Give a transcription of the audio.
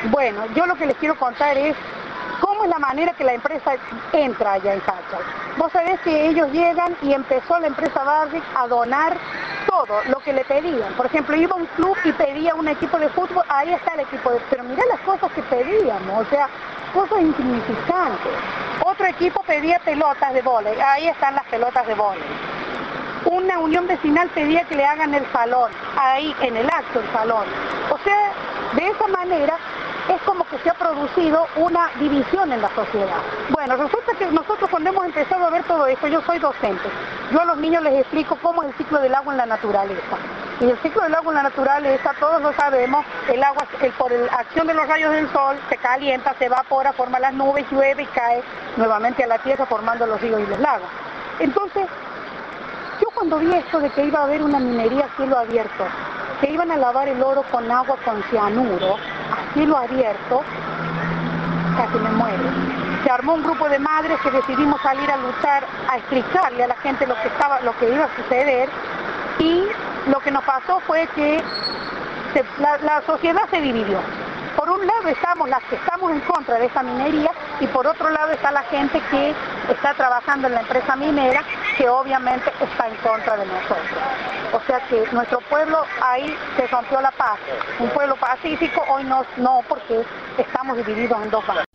Bueno, yo lo que les quiero contar es cómo es la manera que la empresa entra allá en Cachay. Vos sabés que ellos llegan y empezó la empresa Barrick a donar todo lo que le pedían. Por ejemplo, iba a un club y pedía un equipo de fútbol, ahí está el equipo de... Pero mirá las cosas que pedíamos, o sea, cosas insignificantes. Otro equipo pedía pelotas de vóley, ahí están las pelotas de vóley. Una unión vecinal pedía que le hagan el salón, ahí en el acto el salón. O sea, de esa manera es como que se ha producido una división en la sociedad. Bueno, resulta que nosotros cuando hemos empezado a ver todo esto, yo soy docente, yo a los niños les explico cómo es el ciclo del agua en la naturaleza. Y el ciclo del agua en la naturaleza, todos lo sabemos, el agua por la acción de los rayos del sol se calienta, se evapora, forma las nubes, llueve y cae nuevamente a la tierra formando los ríos y los lagos. Entonces, yo cuando vi esto de que iba a haber una minería a cielo abierto, que iban a lavar el oro con agua con cianuro, a cielo abierto, casi me muero. Se armó un grupo de madres que decidimos salir a luchar, a explicarle a la gente lo que iba a suceder, y lo que nos pasó fue que la sociedad se dividió. Por un lado estamos las que estamos en contra de esta minería y por otro lado está la gente que está trabajando en la empresa minera, que obviamente está en contra de nosotros. O sea que nuestro pueblo ahí se rompió la paz. Un pueblo pacífico, hoy no porque estamos divididos en dos bandos.